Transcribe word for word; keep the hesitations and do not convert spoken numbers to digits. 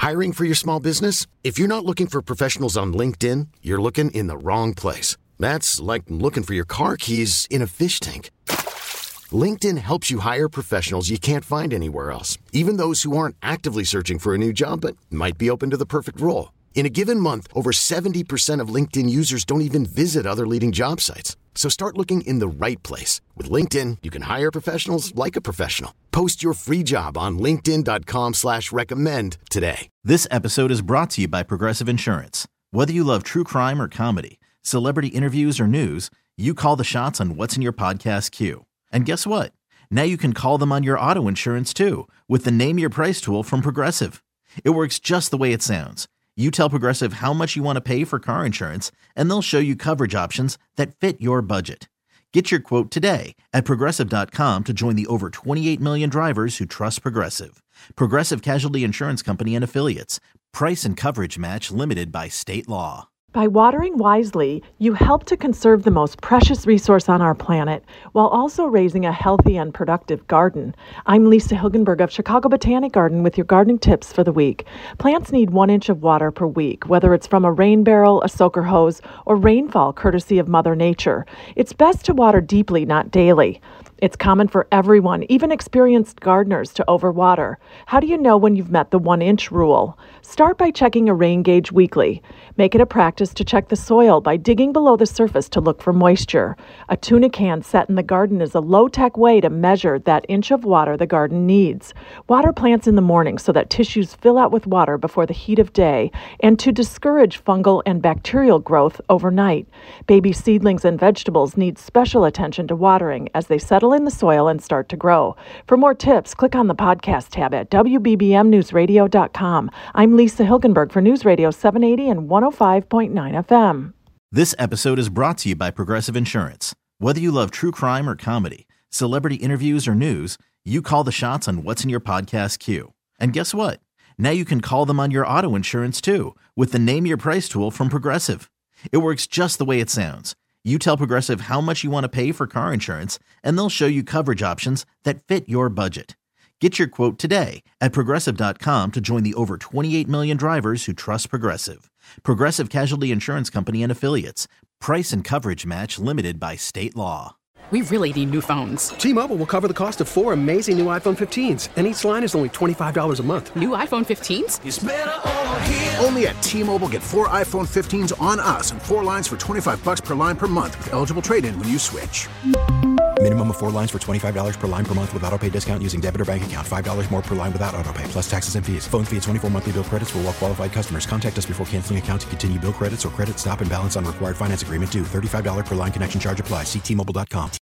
Hiring for your small business? If you're not looking for professionals on LinkedIn, you're looking in the wrong place. That's like looking for your car keys in a fish tank. LinkedIn helps you hire professionals you can't find anywhere else, even those who aren't actively searching for a new job but might be open to the perfect role. In a given month, over seventy percent of LinkedIn users don't even visit other leading job sites. So start looking in the right place. With LinkedIn, you can hire professionals like a professional. Post your free job on linkedin dot com slash recommend today. This episode is brought to you by Progressive Insurance. Whether you love true crime or comedy, celebrity interviews or news, you call the shots on what's in your podcast queue. And guess what? Now you can call them on your auto insurance too with the Name Your Price tool from Progressive. It works just the way it sounds. You tell Progressive how much you want to pay for car insurance, and they'll show you coverage options that fit your budget. Get your quote today at progressive dot com to join the over twenty-eight million drivers who trust Progressive. Progressive Casualty Insurance Company and Affiliates. Price and coverage match limited by state law. By watering wisely, you help to conserve the most precious resource on our planet while also raising a healthy and productive garden. I'm Lisa Hilgenberg of Chicago Botanic Garden with your gardening tips for the week. Plants need one inch of water per week, whether it's from a rain barrel, a soaker hose, or rainfall courtesy of Mother Nature. It's best to water deeply, not daily. It's common for everyone, even experienced gardeners, to overwater. How do you know when you've met the one-inch rule? Start by checking a rain gauge weekly. Make it a practice to check the soil by digging below the surface to look for moisture. A tuna can set in the garden is a low-tech way to measure that inch of water the garden needs. Water plants in the morning so that tissues fill out with water before the heat of day, and to discourage fungal and bacterial growth overnight. Baby seedlings and vegetables need special attention to watering as they settle in the soil and start to grow. For more tips, click on the podcast tab at W B B M news radio dot com. I'm Lisa Hilgenberg for News Radio seven eighty and one oh five point nine F M. This episode is brought to you by Progressive Insurance. Whether you love true crime or comedy, celebrity interviews or news, you call the shots on what's in your podcast queue. And guess what? Now you can call them on your auto insurance too with the Name Your Price tool from Progressive. It works just the way it sounds. You tell Progressive how much you want to pay for car insurance, and they'll show you coverage options that fit your budget. Get your quote today at progressive dot com to join the over twenty-eight million drivers who trust Progressive. Progressive Casualty Insurance Company and Affiliates. Price and coverage match limited by state law. We really need new phones. T-Mobile will cover the cost of four amazing new iPhone fifteens, and each line is only twenty-five dollars a month. New iPhone fifteens? It's better over here. Only at T-Mobile, get four iPhone fifteens on us and four lines for twenty-five dollars per line per month with eligible trade-in when you switch. Minimum of four lines for twenty-five dollars per line per month with autopay discount using debit or bank account. five dollars more per line without autopay, plus taxes and fees. Phone fee at twenty-four monthly bill credits for well-qualified customers. Contact us before canceling account to continue bill credits or credit stop and balance on required finance agreement due. thirty-five dollars per line connection charge applies. See T Mobile dot com.